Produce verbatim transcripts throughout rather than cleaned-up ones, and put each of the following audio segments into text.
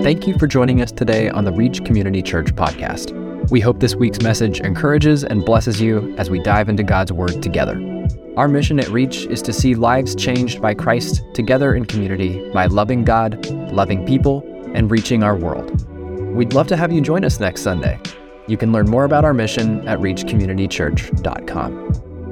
Thank you for joining us today on the Reach Community Church podcast. We hope this week's message encourages and blesses you as we dive into God's Word together. Our mission at Reach is to see lives changed by Christ together in community by loving God, loving people, and reaching our world. We'd love to have you join us next Sunday. You can learn more about our mission at reach community church dot com.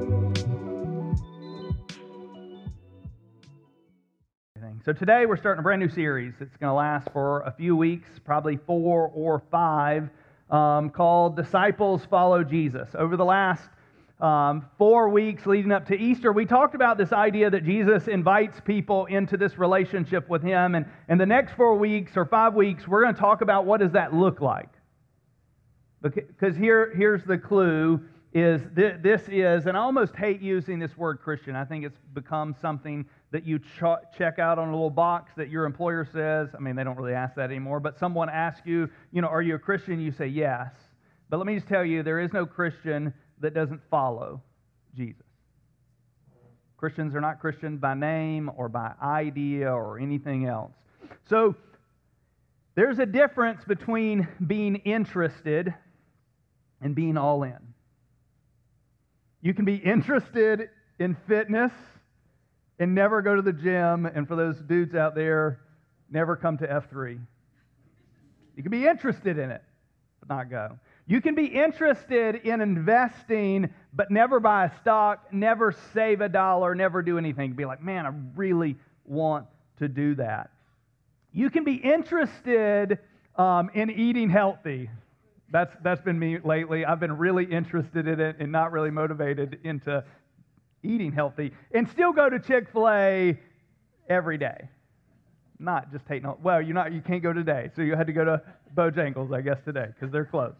So today we're starting a brand new series. It's going to last for a few weeks, probably four or five, um, called Disciples Follow Jesus. Over the last um, four weeks leading up to Easter, we talked about this idea that Jesus invites people into this relationship with Him. And in the next four weeks or five weeks, we're going to talk about what does that look like. Because here, here's the clue, is th- this is, and I almost hate using this word Christian. I think it's become something that you ch- check out on a little box that your employer says. I mean, they don't really ask that anymore, but someone asks you, you know, are you a Christian? You say yes. But let me just tell you, there is no Christian that doesn't follow Jesus. Christians are not Christian by name or by idea or anything else. So there's a difference between being interested and being all in. You can be interested in fitness and never go to the gym, and for those dudes out there, never come to F three. You can be interested in it, but not go. You can be interested in investing, but never buy a stock, never save a dollar, never do anything. Be like, man, I really want to do that. You can be interested um, in eating healthy. That's that's been me lately. I've been really interested in it and not really motivated into eating healthy, and still go to Chick-fil-A every day. Not just hating on, well, you're not, you can't go today, so you had to go to Bojangles, I guess, today, because they're closed.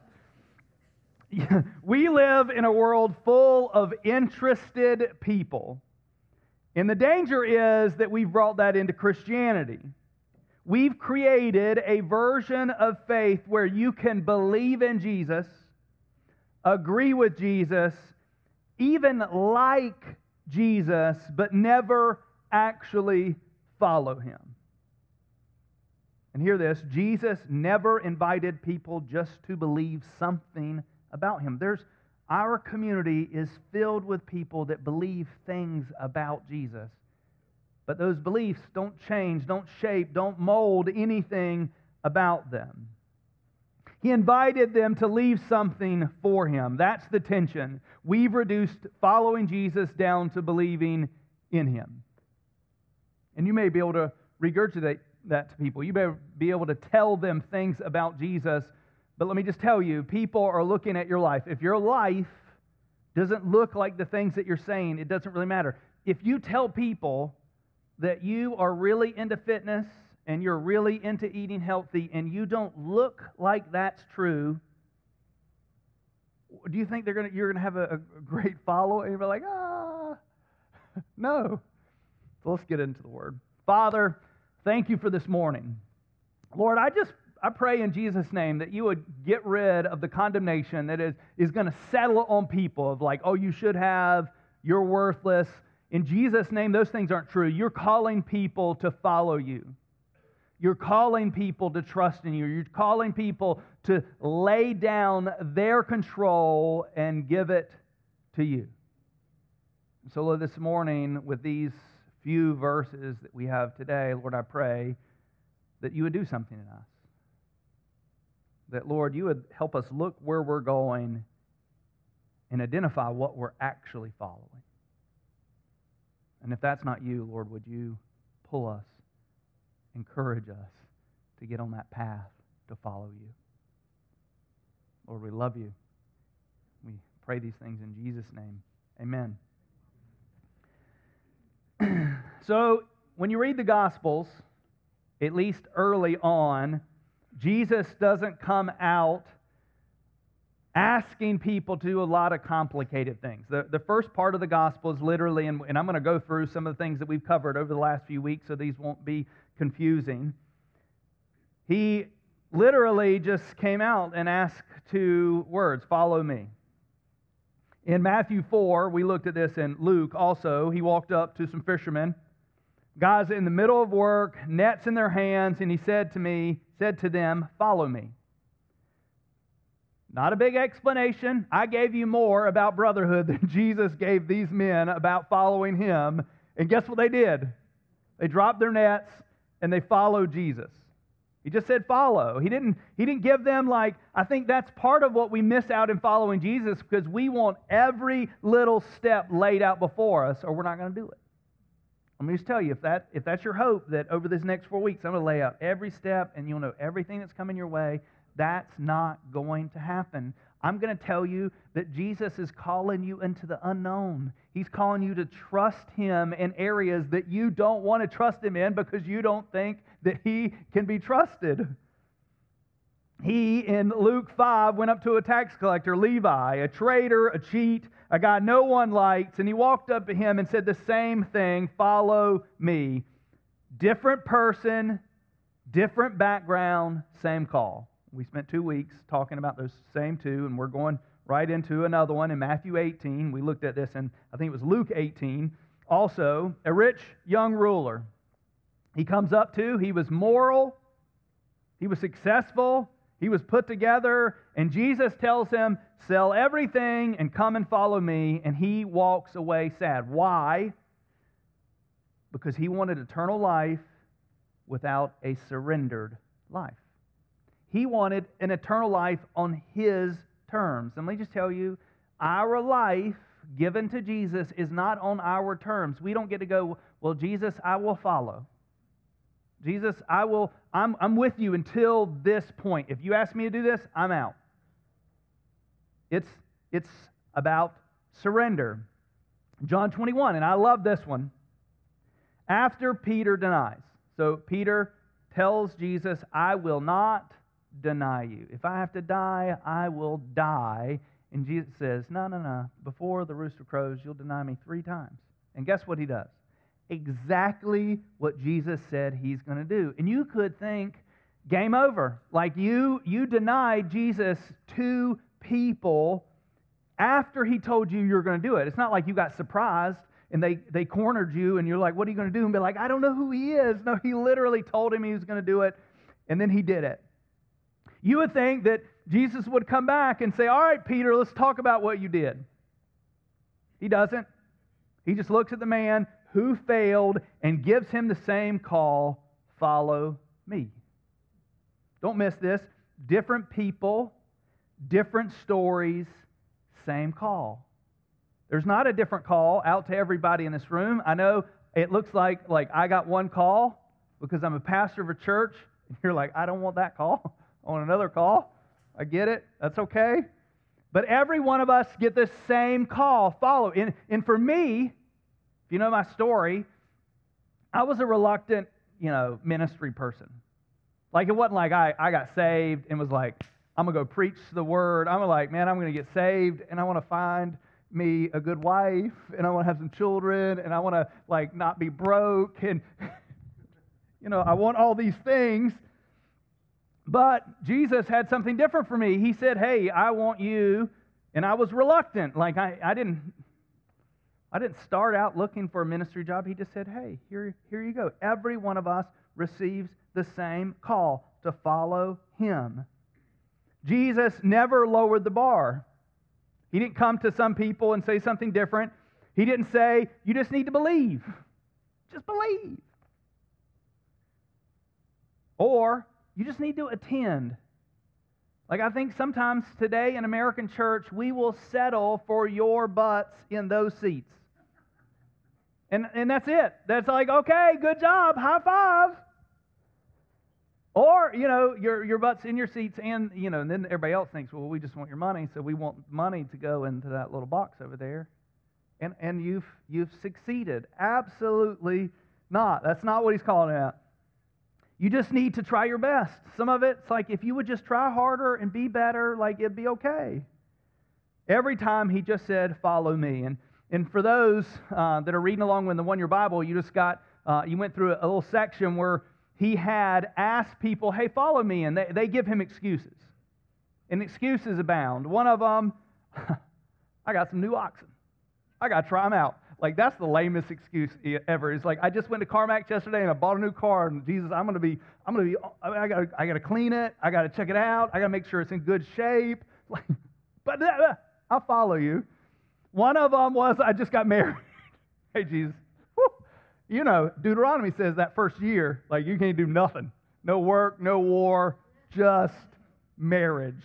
We live in a world full of interested people, and the danger is that we've brought that into Christianity. We've created a version of faith where you can believe in Jesus, agree with Jesus, even like Jesus, but never actually follow Him. And hear this, Jesus never invited people just to believe something about Him. There's, our community is filled with people that believe things about Jesus, but those beliefs don't change, don't shape, don't mold anything about them. He invited them to leave something for Him. That's the tension. We've reduced following Jesus down to believing in Him. And you may be able to regurgitate that to people. You may be able to tell them things about Jesus. But let me just tell you, people are looking at your life. If your life doesn't look like the things that you're saying, it doesn't really matter. If you tell people that you are really into fitness and you're really into eating healthy, and you don't look like that's true, do you think they're gonna you're gonna have a, a great follow? And you're like, ah, no. So let's get into the Word. Father, thank you for this morning. Lord, I just I pray in Jesus' name that you would get rid of the condemnation that is, is going to settle on people of like, oh, you should have, you're worthless. In Jesus' name, those things aren't true. You're calling people to follow you. You're calling people to trust in you. You're calling people to lay down their control and give it to you. So, Lord, this morning, with these few verses that we have today, Lord, I pray that you would do something in us. That, Lord, you would help us look where we're going and identify what we're actually following. And if that's not you, Lord, would you pull us, encourage us to get on that path to follow you. Lord, we love you. We pray these things in Jesus' name. Amen. So, when you read the Gospels, at least early on, Jesus doesn't come out asking people to do a lot of complicated things. The, the first part of the Gospel is literally, and, and I'm going to go through some of the things that we've covered over the last few weeks, so these won't be confusing. He literally just came out and asked two words, follow me. In Matthew four, we looked at this in Luke also, he walked up to some fishermen, guys in the middle of work, nets in their hands, and he said to me, said to them, "Follow me." Not a big explanation. I gave you more about brotherhood than Jesus gave these men about following him. And guess what they did? They dropped their nets and they followed Jesus. He just said follow. He didn't, he didn't give them like, I think that's part of what we miss out in following Jesus, because we want every little step laid out before us or we're not going to do it. Let me just tell you, if that if that's your hope, that over this next four weeks I'm going to lay out every step and you'll know everything that's coming your way, that's not going to happen. I'm going to tell you that Jesus is calling you into the unknown. He's calling you to trust Him in areas that you don't want to trust Him in because you don't think that He can be trusted. He, in Luke five, went up to a tax collector, Levi, a traitor, a cheat, a guy no one liked, and he walked up to him and said the same thing, "Follow me." Different person, different background, same call. We spent two weeks talking about those same two, and we're going right into another one in Matthew eighteen. We looked at this in, I think it was Luke eighteen. Also, a rich young ruler. He comes up to, he was moral, he was successful, he was put together, and Jesus tells him, "Sell everything and come and follow me," and he walks away sad. Why? Because he wanted eternal life without a surrendered life. He wanted an eternal life on His terms. And let me just tell you, our life given to Jesus is not on our terms. We don't get to go, "Well, Jesus, I will follow. Jesus, I will, I'm, I'm with you until this point. If you ask me to do this, I'm out." It's, it's about surrender. John twenty-one, and I love this one. After Peter denies. So Peter tells Jesus, "I will not deny you. If I have to die, I will die." And Jesus says, "No, no, no. Before the rooster crows, you'll deny me three times." And guess what he does? Exactly what Jesus said He's going to do. And you could think, game over. Like you, you denied Jesus to people after He told you you're going to do it. It's not like you got surprised and they, they cornered you and you're like, "What are you going to do?" And be like, "I don't know who He is." No, He literally told him He was going to do it, and then He did it. You would think that Jesus would come back and say, "All right, Peter, let's talk about what you did." He doesn't. He just looks at the man who failed and gives him the same call, "Follow me." Don't miss this. Different people, different stories, same call. There's not a different call out to everybody in this room. I know it looks like, like I got one call because I'm a pastor of a church, and you're like, "I don't want that call. I want another call." I get it. That's okay. But every one of us get the same call, follow. And, and for me, if you know my story, I was a reluctant, you know, ministry person. Like it wasn't like I, I got saved and was like, "I'm going to go preach the word." I'm like, man, I'm going to get saved and I want to find me a good wife and I want to have some children and I want to like not be broke and, you know, I want all these things. But Jesus had something different for me. He said, "Hey, I want you," and I was reluctant. Like I, I didn't I didn't start out looking for a ministry job. He just said, "Hey, here, here you go." Every one of us receives the same call to follow Him. Jesus never lowered the bar. He didn't come to some people and say something different. He didn't say, "You just need to believe. Just believe." Or, "You just need to attend." Like I think sometimes today in American church, we will settle for your butts in those seats. And, and that's it. That's like, "Okay, good job, high five." Or, you know, your your butts in your seats and, you know, and then everybody else thinks, "Well, we just want your money, so we want money to go into that little box over there." And and you've you've succeeded. Absolutely not. That's not what He's calling out. You just need to try your best. Some of it's like if you would just try harder and be better, like it'd be okay. Every time He just said, "Follow me." And and for those uh, that are reading along with the One Year Bible, you just got, uh, you went through a, a little section where He had asked people, "Hey, follow me," and they, they give Him excuses. And excuses abound. One of them, "I got some new oxen. I got to try them out." Like, that's the lamest excuse ever. It's like, I just went to CarMax yesterday and I bought a new car, and Jesus, I'm going to be, I'm going to be, I got to I got to clean it. I got to check it out. I got to make sure it's in good shape. Like, but uh, I'll follow you. One of them was, I just got married. Hey, Jesus. Whew. You know, Deuteronomy says that first year, like, you can't do nothing. No work, no war, just marriage.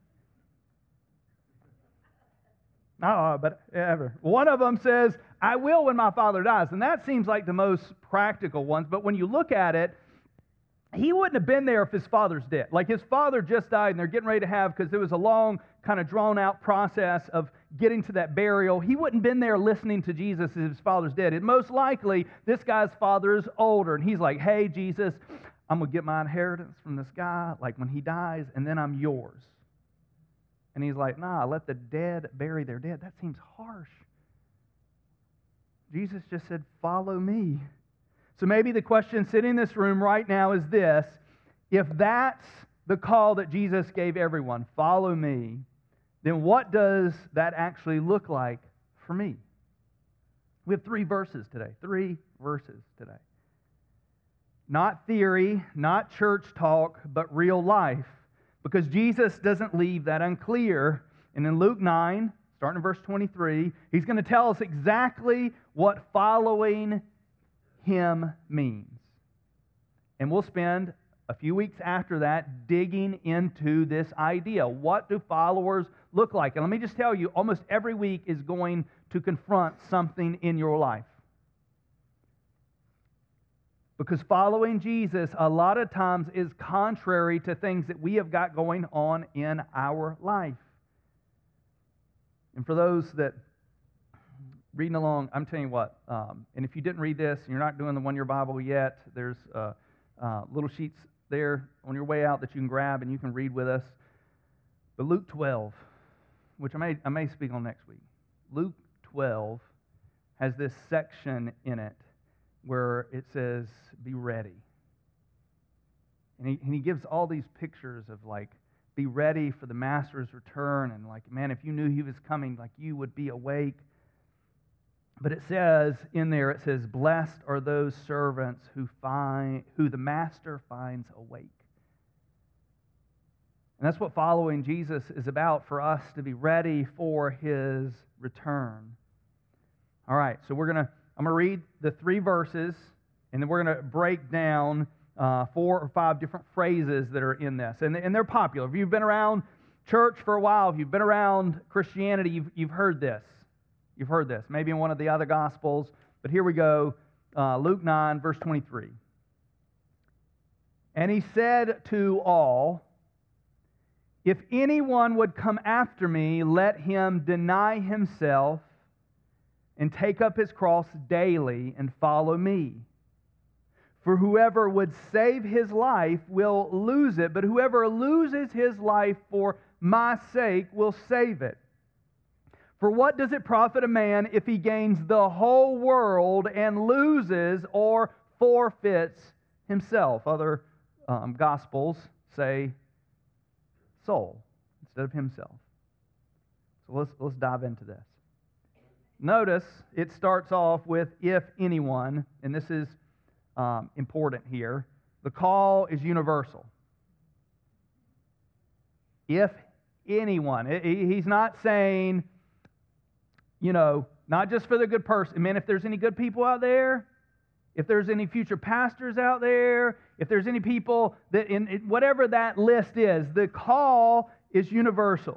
No, but ever. One of them says, I will when my father dies. And that seems like the most practical ones. But when you look at it, he wouldn't have been there if his father's dead. Like, his father just died and they're getting ready to have, because it was a long, kind of drawn out process of getting to that burial. He wouldn't have been there listening to Jesus if his father's dead. And most likely, this guy's father is older. And he's like, hey, Jesus, I'm going to get my inheritance from this guy, like when he dies, and then I'm yours. And he's like, nah, let the dead bury their dead. That seems harsh. Jesus just said, follow me. So maybe the question sitting in this room right now is this: if that's the call that Jesus gave everyone, follow me, then what does that actually look like for me? We have three verses today. Three verses today. Not theory, not church talk, but real life. Because Jesus doesn't leave that unclear. And in Luke nine, starting in verse twenty-three, he's going to tell us exactly what following him means. And we'll spend a few weeks after that digging into this idea. What do followers look like? And let me just tell you, almost every week is going to confront something in your life. Because following Jesus a lot of times is contrary to things that we have got going on in our life. And for those that reading along, I'm telling you what, um, and if you didn't read this, and you're not doing the one-year Bible yet, there's uh, uh, little sheets there on your way out that you can grab and you can read with us. But Luke twelve, which I may, I may speak on next week, Luke twelve has this section in it where it says, be ready. And he, and he gives all these pictures of like, be ready for the master's return. And like, man, if you knew he was coming, like you would be awake. But it says in there, it says, blessed are those servants who find, who the master finds awake. And that's what following Jesus is about, for us to be ready for his return. All right, so we're going to, I'm going to read the three verses, and then we're going to break down uh, four or five different phrases that are in this. And, and they're popular. If you've been around church for a while, if you've been around Christianity, you've, you've heard this. You've heard this. Maybe in one of the other Gospels. But here we go. Uh, Luke nine, verse twenty-three. And he said to all, if anyone would come after me, let him deny himself and take up his cross daily and follow me. For whoever would save his life will lose it, but whoever loses his life for my sake will save it. For what does it profit a man if he gains the whole world and loses or forfeits himself? Other um, Gospels say soul instead of himself. So let's, let's dive into this. Notice it starts off with if anyone, and this is um, important here. The call is universal. If anyone. He's not saying, you know, not just for the good person. Man, if there's any good people out there, if there's any future pastors out there, if there's any people that, in whatever that list is, the call is universal.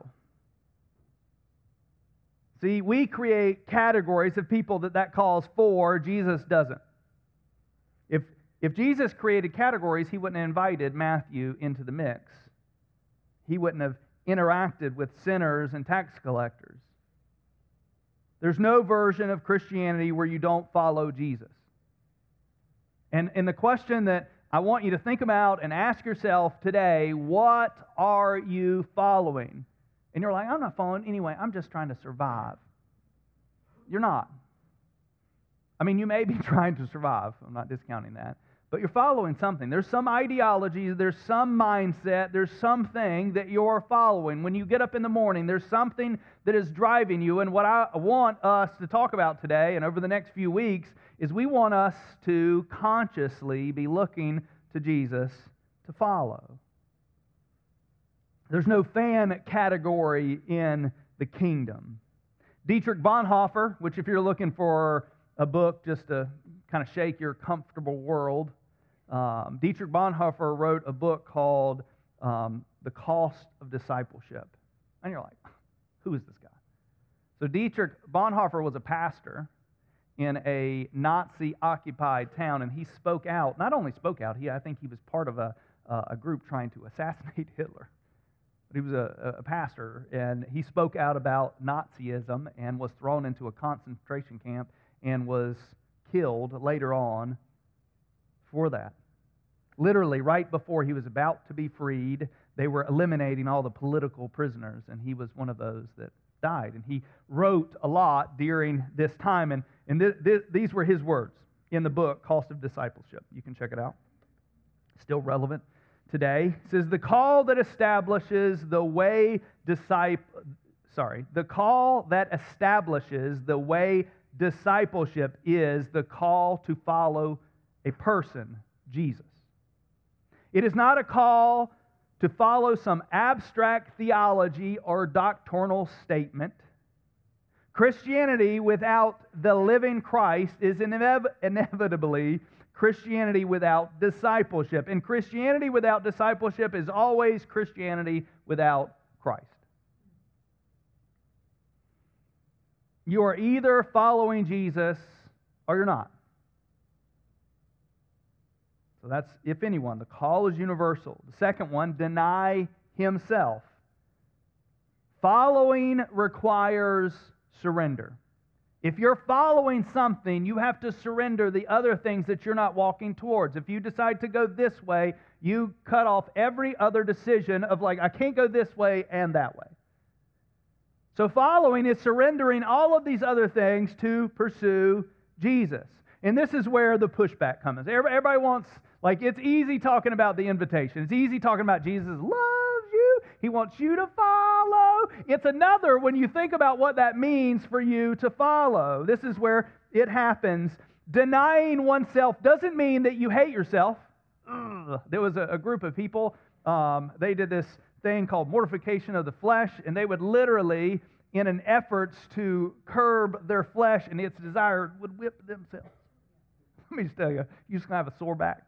See, we create categories of people that that calls for. Jesus doesn't. If, if Jesus created categories, he wouldn't have invited Matthew into the mix. He wouldn't have interacted with sinners and tax collectors. There's no version of Christianity where you don't follow Jesus. And, and the question that I want you to think about and ask yourself today, what are you following? And you're like, I'm not following anyway. I'm just trying to survive. You're not. I mean, you may be trying to survive. I'm not discounting that. but you're following something. There's some ideology, there's some mindset, there's something that you're following. When you get up in the morning, there's something that is driving you. And what I want us to talk about today and over the next few weeks is we want us to consciously be looking to Jesus to follow. There's no fan category in the kingdom. Dietrich Bonhoeffer, which if you're looking for a book just to kind of shake your comfortable world, um, Dietrich Bonhoeffer wrote a book called um, The Cost of Discipleship. And you're like, who is this guy? So Dietrich Bonhoeffer was a pastor in a Nazi-occupied town, and he spoke out. Not only spoke out, he I think he was part of a, uh, a group trying to assassinate Hitler. But he was a, a pastor, and he spoke out about Nazism and was thrown into a concentration camp and was killed later on for that. Literally, right before he was about to be freed, they were eliminating all the political prisoners, and he was one of those that died. And he wrote a lot during this time, and, and th- th- these were his words in the book, Cost of Discipleship. You can check it out. Still relevant today. It says, the call that establishes the way disciple, sorry, the call that establishes the way discipleship is the call to follow a person, Jesus. It is not a call to follow some abstract theology or doctrinal statement. Christianity without the living Christ is inev- inevitably Christianity without discipleship. And Christianity without discipleship is always Christianity without Christ. You are either following Jesus or you're not. So that's, if anyone, the call is universal. The second one, deny himself. Following requires surrender. If you're following something, you have to surrender the other things that you're not walking towards. If you decide to go this way, you cut off every other decision of like, I can't go this way and that way. So following is surrendering all of these other things to pursue Jesus. And this is where the pushback comes. Everybody wants, like, it's easy talking about the invitation. It's easy talking about Jesus loves you. He wants you to follow. It's another when you think about what that means for you to follow. This is where it happens. Denying oneself doesn't mean that you hate yourself. Ugh. There was a, a group of people, um, they did this thing called mortification of the flesh, and they would literally, in an effort to curb their flesh and its desire, would whip themselves. Let me just tell you, you're just going to have a sore back.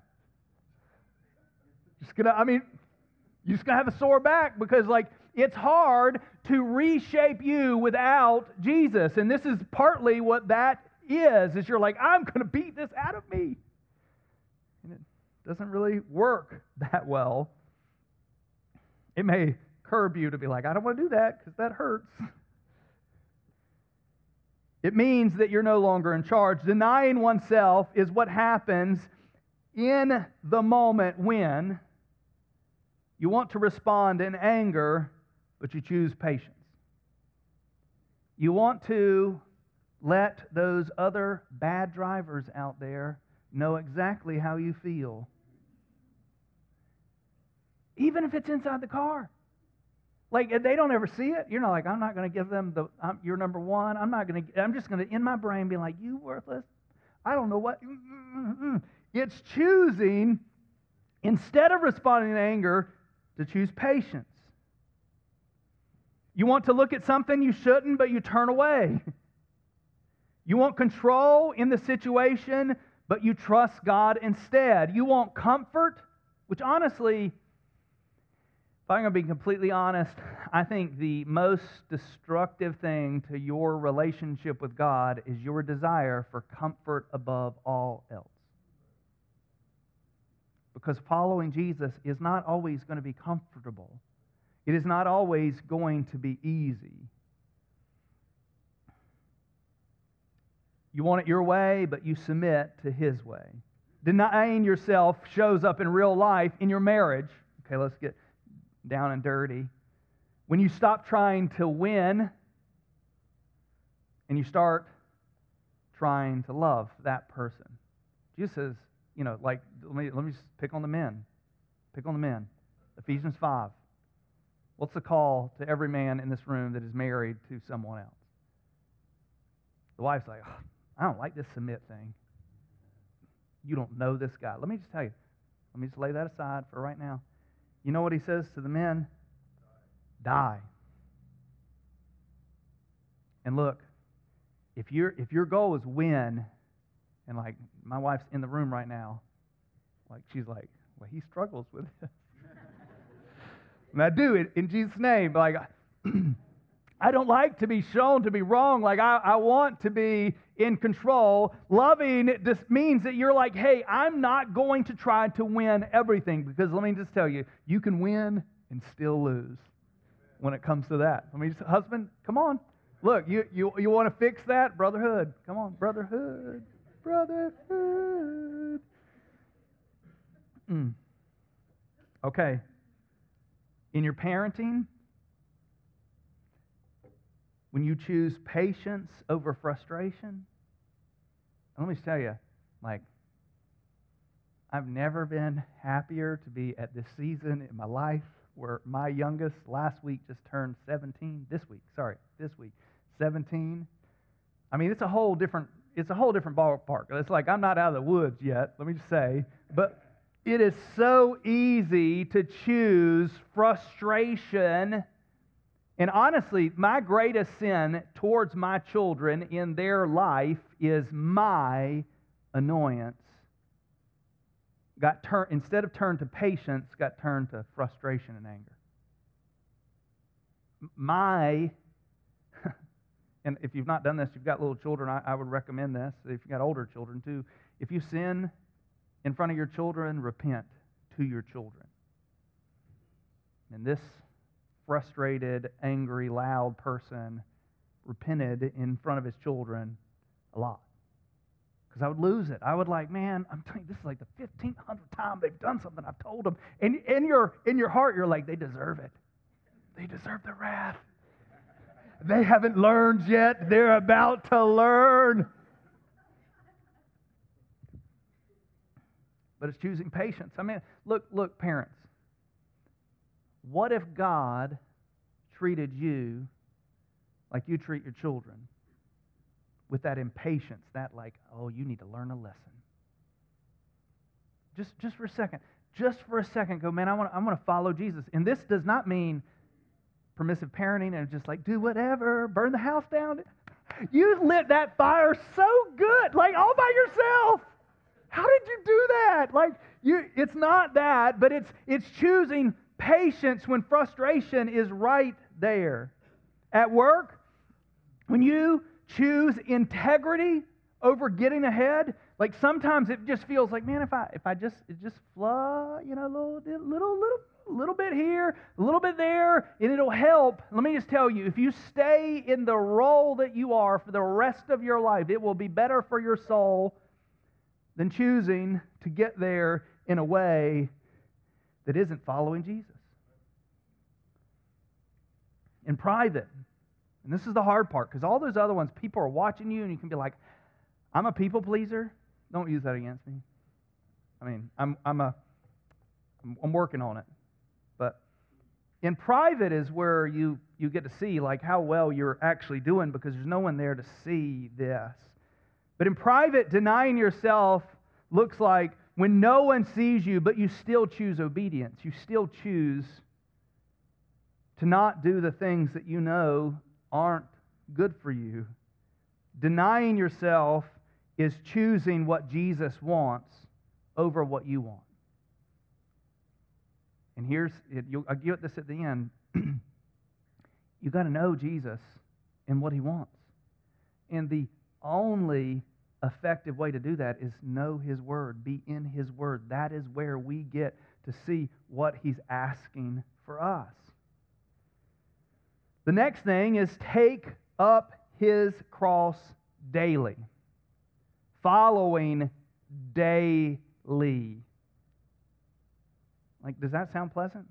Just gonna, I mean, you're just going to have a sore back because, like, it's hard to reshape you without Jesus. And this is partly what that is, is you're like, I'm going to beat this out of me. And it doesn't really work that well. It may curb you to be like, I don't want to do that because that hurts. It means that you're no longer in charge. Denying oneself is what happens in the moment when you want to respond in anger, but you choose patience. You want to let those other bad drivers out there know exactly how you feel. Even if it's inside the car. Like, they don't ever see it. You're not like, I'm not going to give them the, I'm, you're number one. I'm not going to, I'm just going to, in my brain, be like, you worthless. I don't know what. It's choosing, instead of responding in anger, to choose patience. You want to look at something you shouldn't, but you turn away. You want control in the situation, but you trust God instead. You want comfort, which honestly, if I'm going to be completely honest, I think the most destructive thing to your relationship with God is your desire for comfort above all else. Because following Jesus is not always going to be comfortable. It is not always going to be easy. You want it your way, but you submit to His way. Denying yourself shows up in real life in your marriage. Okay, let's get down and dirty. When you stop trying to win and you start trying to love that person. Jesus says, you know, like, let me, let me just pick on the men. Pick on the men. Ephesians five. What's the call to every man in this room that is married to someone else? The wife's like, oh, I don't like this submit thing. You don't know this guy. Let me just tell you. Let me just lay that aside for right now. You know what he says to the men? Die. And look, if your if your goal is win, and like my wife's in the room right now, like she's like, well, he struggles with this. And I do it in Jesus' name. Like, I don't like to be shown to be wrong. Like, I, I want to be in control. Loving just means that you're like, hey, I'm not going to try to win everything. Because let me just tell you, you can win and still lose when it comes to that. I mean, husband, come on. Look, you, you, you want to fix that? Brotherhood. Come on, brotherhood. Brotherhood. Mm. Okay. In your parenting, when you choose patience over frustration, let me just tell you, like, I've never been happier to be at this season in my life where my youngest last week just turned seventeen. This week, sorry, this week, seventeen. I mean, it's a whole different, it's a whole different ballpark. It's like I'm not out of the woods yet, let me just say, but it is so easy to choose frustration. And honestly, my greatest sin towards my children in their life is my annoyance. Got turned, instead of turned to patience, got turned to frustration and anger. My, and if you've not done this, you've got little children, I, I would recommend this. If you've got older children too, if you sin in front of your children, repent to your children. And this frustrated, angry, loud person repented in front of his children a lot. Because I would lose it. I would like, man, I'm telling you, this is like the fifteenth hundredth time they've done something I've told them. And in your, in your heart, you're like, they deserve it. They deserve the wrath. They haven't learned yet. They're about to learn. But it's choosing patience. I mean, look, look, parents. What if God treated you like you treat your children? With that impatience, that like, oh, you need to learn a lesson. Just, just for a second. Just for a second, go, man, I want, I want to follow Jesus. And this does not mean permissive parenting and just like, do whatever, burn the house down. You lit that fire so good, like all by yourself. How did you do that? Like, you, it's not that, but it's it's choosing patience when frustration is right there. At work, when you choose integrity over getting ahead, like sometimes it just feels like, man, if I if I just it just flow, you know, a little little little little bit here, a little bit there, and it'll help. Let me just tell you, if you stay in the role that you are for the rest of your life, it will be better for your soul than choosing to get there in a way that isn't following Jesus. In private, and this is the hard part, because all those other ones, people are watching you, and you can be like, I'm a people pleaser. Don't use that against me. I mean, I'm I'm a I'm, I'm working on it. But in private is where you, you get to see like how well you're actually doing, because there's no one there to see this. But in private, denying yourself looks like when no one sees you, but you still choose obedience. You still choose to not do the things that you know aren't good for you. Denying yourself is choosing what Jesus wants over what you want. And here's, you'll, I'll get this at the end. You've got to know Jesus and what He wants. And the only effective way to do that is know His Word, be in His Word. That is where we get to see what He's asking for us. The next thing is take up His cross daily. Following daily. Like, does that sound pleasant?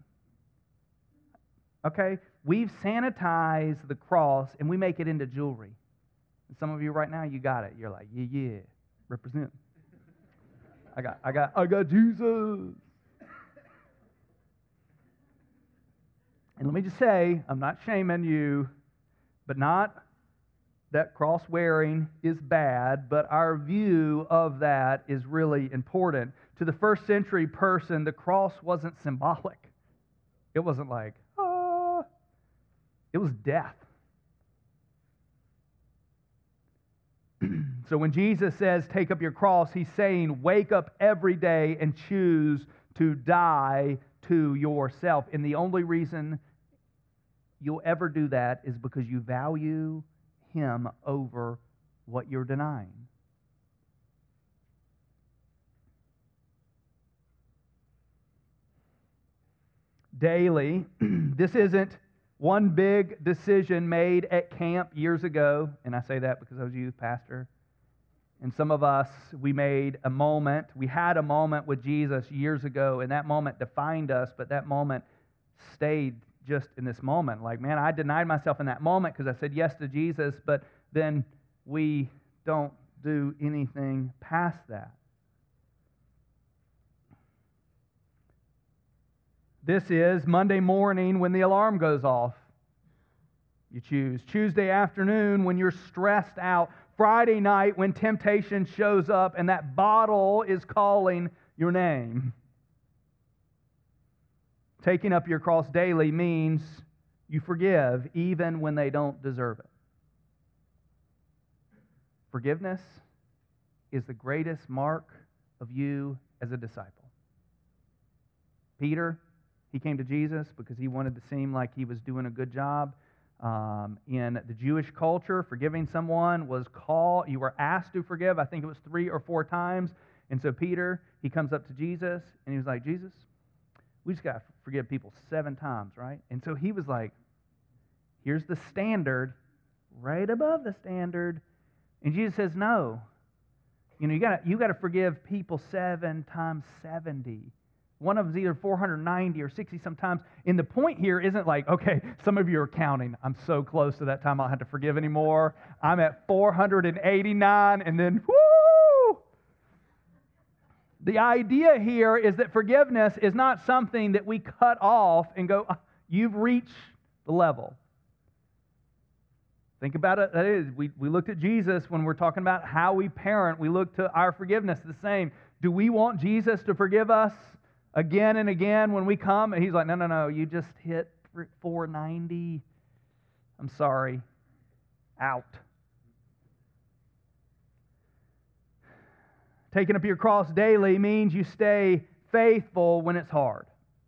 Okay, we've sanitized the cross and we make it into jewelry. And some of you right now, you got it. You're like, yeah, yeah, represent. I got, I got, I got Jesus. And let me just say, I'm not shaming you, but not that cross wearing is bad, but our view of that is really important. To the first century person, the cross wasn't symbolic. It wasn't like, ah, it was death. So when Jesus says, take up your cross, he's saying, wake up every day and choose to die to yourself. And the only reason you'll ever do that is because you value him over what you're denying. Daily, this isn't one big decision made at camp years ago, and I say that because I was a youth pastor. And some of us, we made a moment, we had a moment with Jesus years ago, and that moment defined us, but that moment stayed just in this moment. Like, man, I denied myself in that moment because I said yes to Jesus, but then we don't do anything past that. This is Monday morning when the alarm goes off. You choose. Tuesday afternoon when you're stressed out. Friday night when temptation shows up and that bottle is calling your name. Taking up your cross daily means you forgive even when they don't deserve it. Forgiveness is the greatest mark of you as a disciple. Peter, he came to Jesus because he wanted to seem like he was doing a good job. Um, in the Jewish culture, forgiving someone was called, you were asked to forgive. I think it was three or four times. And so Peter, he comes up to Jesus and he was like, Jesus, we just got to forgive people seven times, right? And so he was like, here's the standard, right above the standard. And Jesus says, no. You know, you got you got to forgive people seven times seventy. One of them is either four hundred ninety or sixty sometimes. And the point here isn't like, okay, some of you are counting. I'm so close to that time I'll have to forgive anymore. I'm at four hundred eighty-nine and then, whoo! The idea here is that forgiveness is not something that we cut off and go, you've reached the level. Think about it. That is, we, we looked at Jesus when we're talking about how we parent. We look to our forgiveness the same. Do we want Jesus to forgive us again and again when we come? And he's like, no, no, no, you just hit four ninety. I'm sorry. Out. Taking up your cross daily means you stay faithful when it's hard.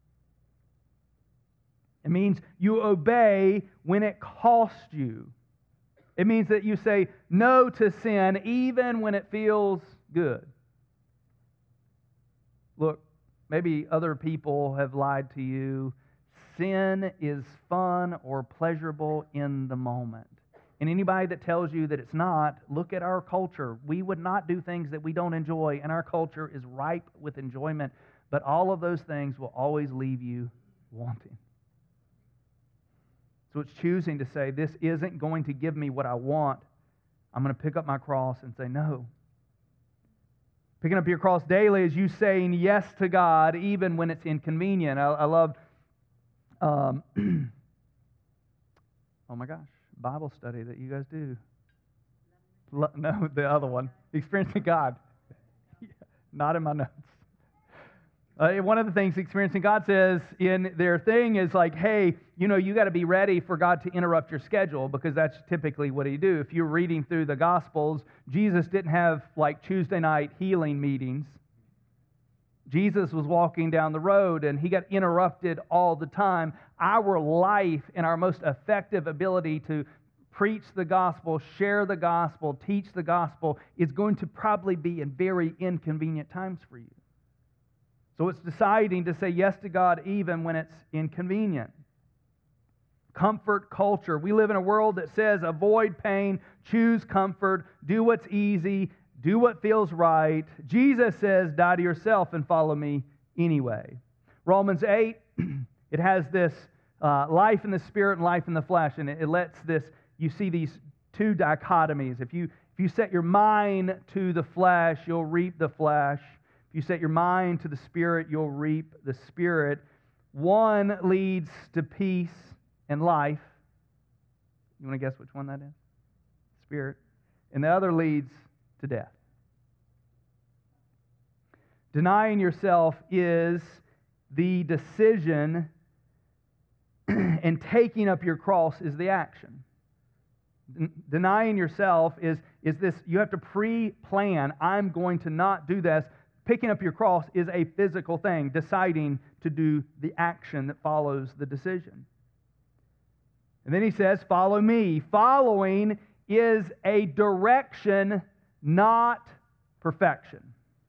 It means you obey when it costs you. It means that you say no to sin even when it feels good. Look, maybe other people have lied to you. Sin is fun or pleasurable in the moment. And anybody that tells you that it's not, look at our culture. We would not do things that we don't enjoy, and our culture is ripe with enjoyment. But all of those things will always leave you wanting. So it's choosing to say, this isn't going to give me what I want. I'm going to pick up my cross and say no. Picking up your cross daily is you saying yes to God even when it's inconvenient. I, I love, um, oh my gosh, Bible study that you guys do. No, the other one, Experiencing God. Not in my notes. Uh, one of the things Experiencing God says in their thing is like, hey, you know, you got to be ready for God to interrupt your schedule, because that's typically what he do. If you're reading through the Gospels, Jesus didn't have like Tuesday night healing meetings. Jesus was walking down the road and he got interrupted all the time. Our life and our most effective ability to preach the gospel, share the gospel, teach the gospel is going to probably be in very inconvenient times for you. So it's deciding to say yes to God even when it's inconvenient. Comfort culture. We live in a world that says avoid pain, choose comfort, do what's easy, do what feels right. Jesus says die to yourself and follow me anyway. Romans eight, it has this uh, life in the spirit and life in the flesh, and it, it lets this, you see these two dichotomies. If you, if you set your mind to the flesh, you'll reap the flesh. If you set your mind to the Spirit, you'll reap the Spirit. One leads to peace and life. You want to guess which one that is? Spirit. And the other leads to death. Denying yourself is the decision, and taking up your cross is the action. Denying yourself is, is this, you have to pre-plan, I'm going to not do this. Picking up your cross is a physical thing, deciding to do the action that follows the decision. And then he says, follow me. Following is a direction, not perfection.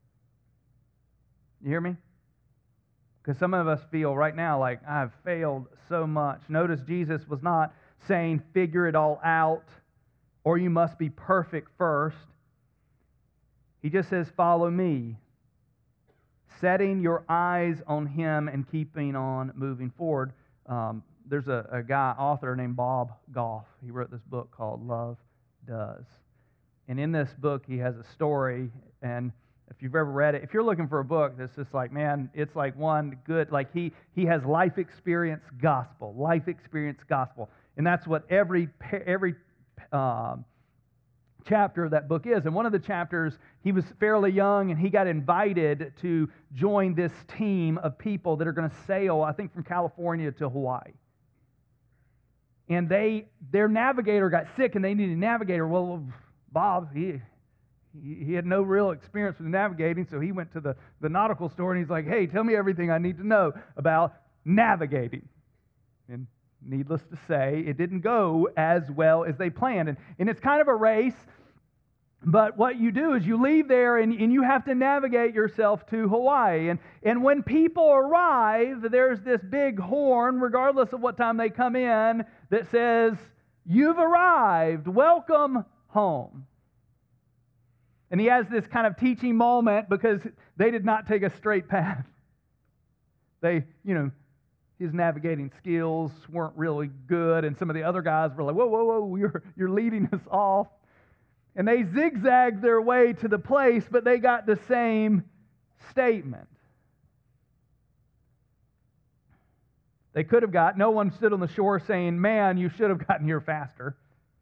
You hear me? Because some of us feel right now like, I've failed so much. Notice Jesus was not saying, figure it all out, or you must be perfect first. He just says, follow me. Setting your eyes on Him and keeping on moving forward. Um, there's a, a guy, author named Bob Goff. He wrote this book called Love Does. And in this book, he has a story, and if you've ever read it, if you're looking for a book that's just like, man, it's like one good, like he he has life experience gospel, life experience gospel. And that's what every every um, chapter of that book is. And one of the chapters, he was fairly young, and he got invited to join this team of people that are going to sail, I think, from California to Hawaii. And they their navigator got sick, and they needed a navigator. Well, Bob, he... He had no real experience with navigating, so he went to the, the nautical store, and he's like, hey, tell me everything I need to know about navigating. And needless to say, it didn't go as well as they planned. And, and it's kind of a race, but what you do is you leave there, and, and you have to navigate yourself to Hawaii. And, and when people arrive, there's this big horn, regardless of what time they come in, that says, you've arrived, welcome home. And he has this kind of teaching moment because they did not take a straight path. They, you know, his navigating skills weren't really good, and some of the other guys were like, whoa, whoa, whoa, you're, you're leading us off. And they zigzagged their way to the place, but they got the same statement. They could have got, no one stood on the shore saying, man, you should have gotten here faster.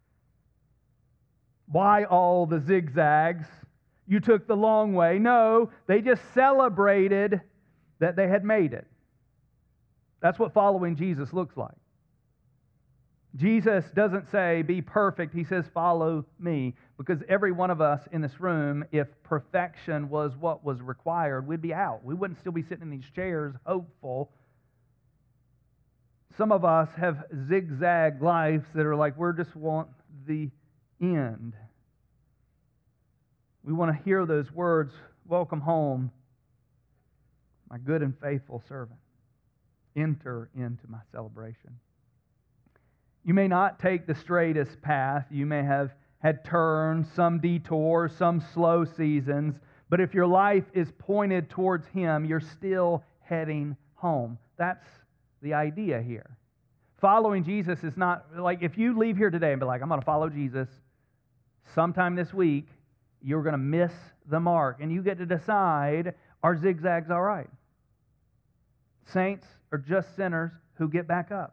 Why all the zigzags? You took the long way. No, they just celebrated that they had made it. That's what following Jesus looks like. Jesus doesn't say, be perfect. He says, follow me. Because every one of us in this room, if perfection was what was required, we'd be out. We wouldn't still be sitting in these chairs hopeful. Some of us have zigzag lives that are like, we just want the end. We want to hear those words, welcome home, my good and faithful servant. Enter into my celebration. You may not take the straightest path. You may have had turns, some detours, some slow seasons. But if your life is pointed towards Him, you're still heading home. That's the idea here. Following Jesus is not like if you leave here today and be like, I'm going to follow Jesus, sometime this week, you're going to miss the mark. And you get to decide, are zigzags all right? Saints are just sinners who get back up.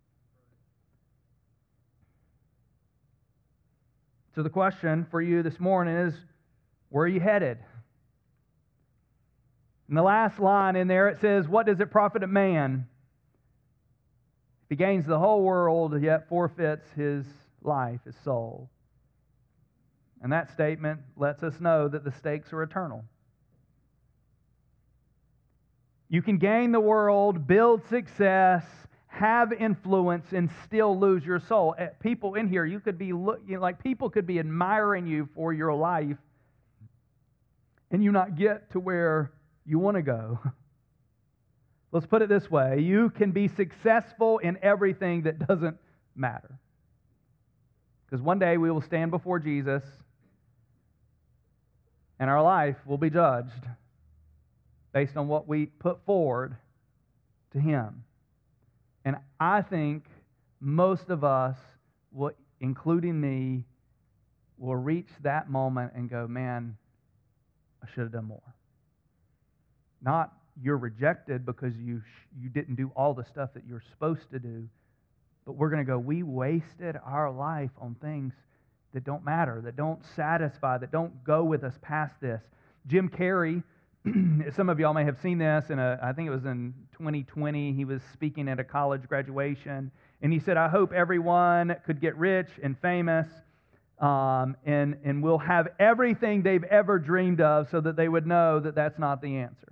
So the question for you this morning is, where are you headed? In the last line in there, it says, what does it profit a man if he gains the whole world, yet forfeits his life, his soul? And that statement lets us know that the stakes are eternal. You can gain the world, build success, have influence, and still lose your soul. People in here, you could be look, you know, like people could be admiring you for your life, and you not get to where you want to go. Let's put it this way. You can be successful in everything that doesn't matter. Because one day we will stand before Jesus, and our life will be judged based on what we put forward to Him. And I think most of us, will, including me, will reach that moment and go, man, I should have done more. Not you're rejected because you you didn't do all the stuff that you're supposed to do, but we're going to go, we wasted our life on things that don't matter, that don't satisfy, that don't go with us past this. Jim Carrey, some of y'all may have seen this, in a, I think it was in twenty twenty, he was speaking at a college graduation, and he said, I hope everyone could get rich and famous, um, and, and will have everything they've ever dreamed of so that they would know that that's not the answer.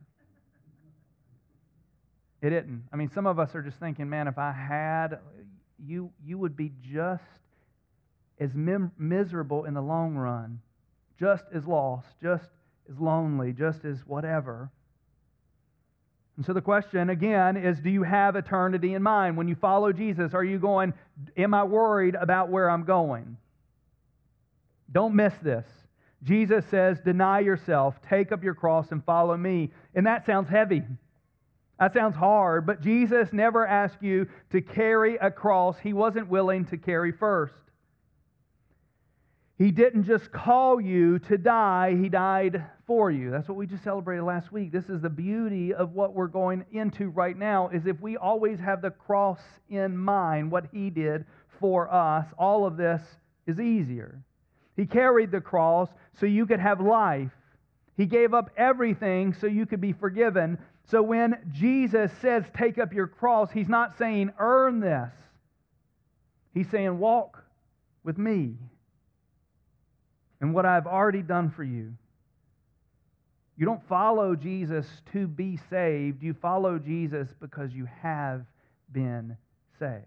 It isn't. I mean, some of us are just thinking, man, if I had, you you would be just as mem- miserable in the long run, just as lost, just as lonely, just as whatever. And so the question, again, is do you have eternity in mind? When you follow Jesus, are you going, am I worried about where I'm going? Don't miss this. Jesus says, deny yourself, take up your cross, and follow me. And that sounds heavy. That sounds hard, but Jesus never asked you to carry a cross He wasn't willing to carry first. He didn't just call you to die, He died for you. That's what we just celebrated last week. This is the beauty of what we're going into right now, is if we always have the cross in mind, what He did for us, all of this is easier. He carried the cross so you could have life. He gave up everything so you could be forgiven. So when Jesus says, take up your cross, He's not saying, earn this. He's saying, walk with me and what I've already done for you. You don't follow Jesus to be saved. You follow Jesus because you have been saved.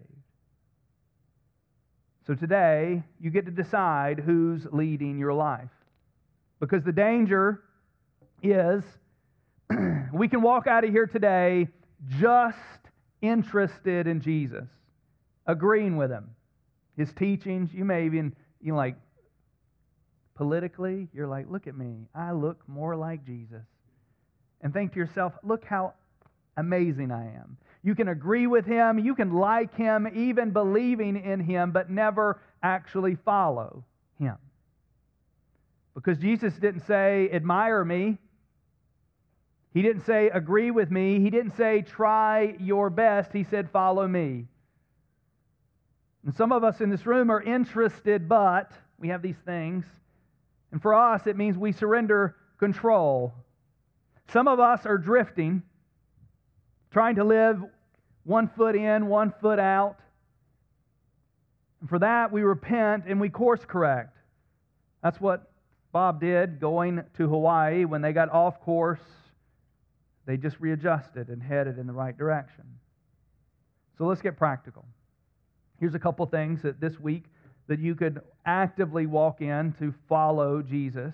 So today, you get to decide who's leading your life. Because the danger is we can walk out of here today just interested in Jesus, agreeing with Him, His teachings. You may even, you know, like, politically, you're like, look at me. I look more like Jesus. And think to yourself, look how amazing I am. You can agree with Him, you can like Him, even believing in Him, but never actually follow Him. Because Jesus didn't say, admire me. He didn't say, agree with me. He didn't say, try your best. He said, follow me. And some of us in this room are interested, but we have these things. And for us, it means we surrender control. Some of us are drifting, trying to live one foot in, one foot out. And for that, we repent and we course correct. That's what Bob did going to Hawaii. When they got off course, they just readjusted and headed in the right direction. So let's get practical. Here's a couple things that this week that you could actively walk in to follow Jesus.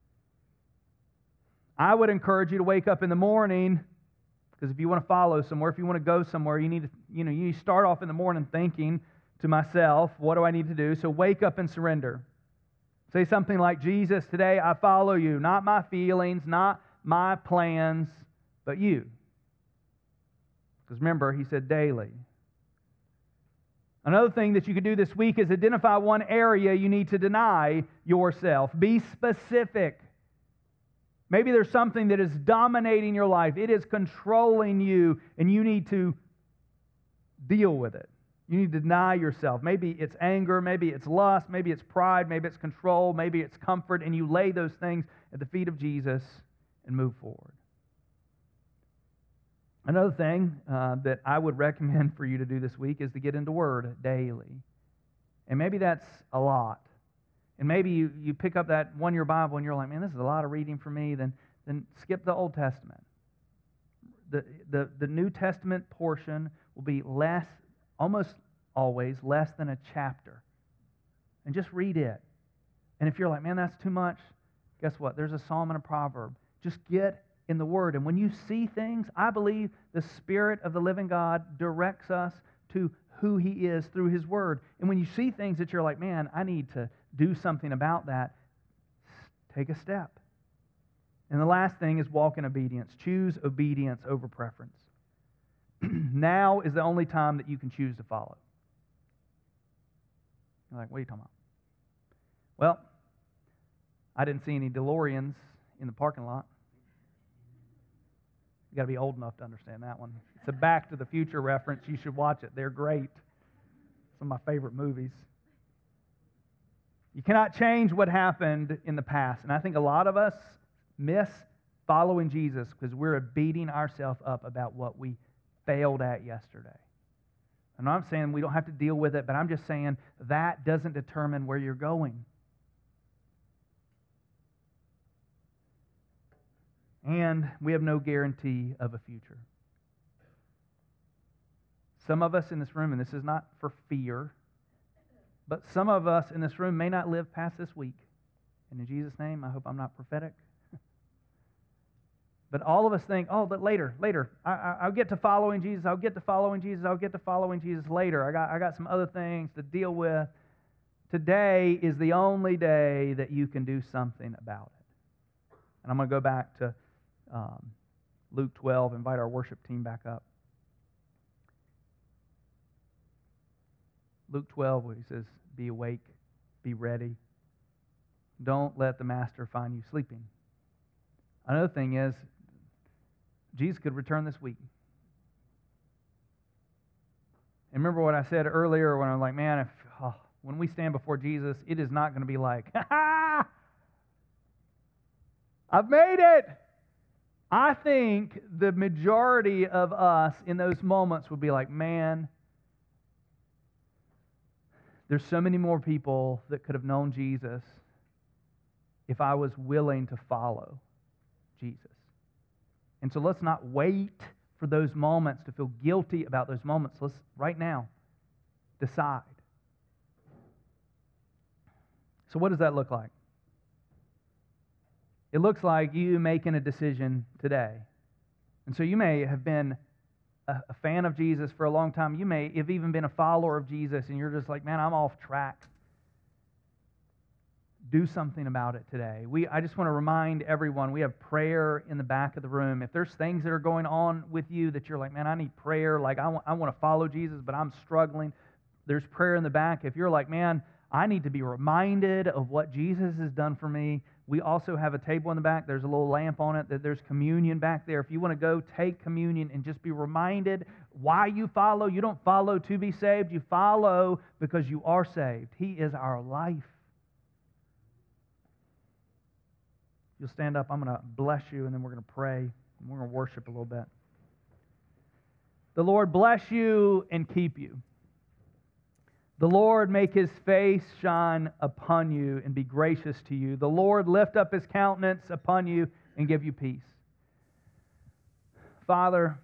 I would encourage you to wake up in the morning, because if you want to follow somewhere, if you want to go somewhere, you need to, you know, you start off in the morning thinking to myself, what do I need to do? So wake up and surrender. Say something like, Jesus, today I follow you, not my feelings, not my plans, but you. Because remember, He said daily. Another thing that you could do this week is identify one area you need to deny yourself. Be specific. Maybe there's something that is dominating your life. It is controlling you, and you need to deal with it. You need to deny yourself. Maybe it's anger, maybe it's lust, maybe it's pride, maybe it's control, maybe it's comfort, and you lay those things at the feet of Jesus and move forward. Another thing uh, that I would recommend for you to do this week is to get into Word daily. And maybe that's a lot. And maybe you, you pick up that one-year Bible and you're like, man, this is a lot of reading for me. Then, then skip the Old Testament. The, the, the New Testament portion will be less, almost always less than a chapter. And just read it. And if you're like, man, that's too much, guess what? There's a psalm and a proverb. Just get in the Word. And when you see things, I believe the Spirit of the living God directs us to who He is through His Word. And when you see things that you're like, man, I need to do something about that, take a step. And the last thing is walk in obedience. Choose obedience over preference. Now is the only time that you can choose to follow. You're like, what are you talking about? Well, I didn't see any DeLoreans in the parking lot. You got to be old enough to understand that one. It's a Back to the Future reference. You should watch it. They're great. Some of my favorite movies. You cannot change what happened in the past. And I think a lot of us miss following Jesus because we're beating ourselves up about what we failed at yesterday. I'm not saying we don't have to deal with it, but I'm just saying that doesn't determine where you're going. And we have no guarantee of a future. Some of us in this room, and this is not for fear, but some of us in this room may not live past this week. And in Jesus' name, I hope I'm not prophetic. But all of us think, oh, but later, later, I, I, I'll get to following Jesus, I'll get to following Jesus, I'll get to following Jesus later. I got, I got some other things to deal with. Today is the only day that you can do something about it. And I'm going to go back to um, Luke twelve, invite our worship team back up. Luke twelve, where he says, be awake, be ready. Don't let the master find you sleeping. Another thing is, Jesus could return this week. And remember what I said earlier when I'm like, man, if oh, when we stand before Jesus, it is not going to be like, ha ha, I've made it. I think the majority of us in those moments would be like, man, there's so many more people that could have known Jesus if I was willing to follow Jesus. And so let's not wait for those moments to feel guilty about those moments. Let's, right now, decide. So what does that look like? It looks like you making a decision today. And so you may have been a, a fan of Jesus for a long time. You may have even been a follower of Jesus, and you're just like, man, I'm off track. Do something about it today. We, I just want to remind everyone, we have prayer in the back of the room. If there's things that are going on with you that you're like, man, I need prayer, like I want, I want to follow Jesus, but I'm struggling, there's prayer in the back. If you're like, man, I need to be reminded of what Jesus has done for me, we also have a table in the back. There's a little lamp on it. There's communion back there. If you want to go take communion and just be reminded why you follow, you don't follow to be saved. You follow because you are saved. He is our life. You'll stand up. I'm going to bless you, and then we're going to pray, and we're going to worship a little bit. The Lord bless you and keep you. The Lord make His face shine upon you and be gracious to you. The Lord lift up His countenance upon you and give you peace. Father,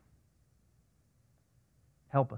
help us.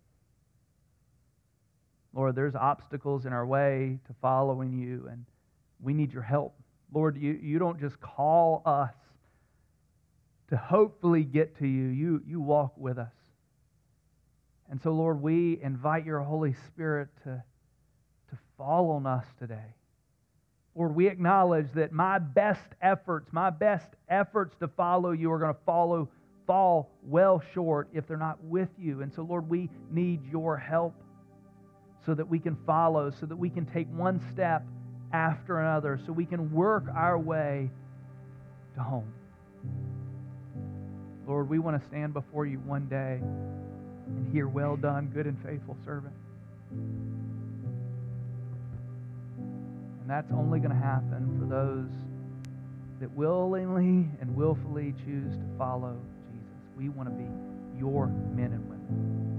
Lord, there's obstacles in our way to following you, and we need your help. Lord, you, you don't just call us to hopefully get to you. You, you walk with us. And so, Lord, we invite your Holy Spirit to, to fall on us today. Lord, we acknowledge that my best efforts, my best efforts to follow you are going to follow, fall well short if they're not with you. And so, Lord, we need your help so that we can follow, so that we can take one step after another, so we can work our way to home. Lord, we want to stand before you one day and hear, well done, good and faithful servant. And that's only going to happen for those that willingly and willfully choose to follow Jesus. We want to be your men and women.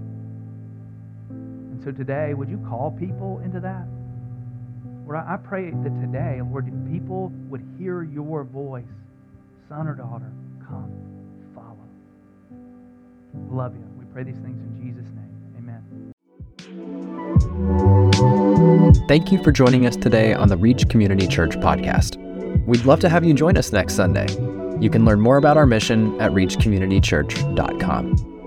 And so today, would you call people into that? Lord, I pray that today, Lord, people would hear your voice. Son or daughter, come, follow. Love you. We pray these things in Jesus' name. Amen. Thank you for joining us today on the Reach Community Church podcast. We'd love to have you join us next Sunday. You can learn more about our mission at reach community church dot com.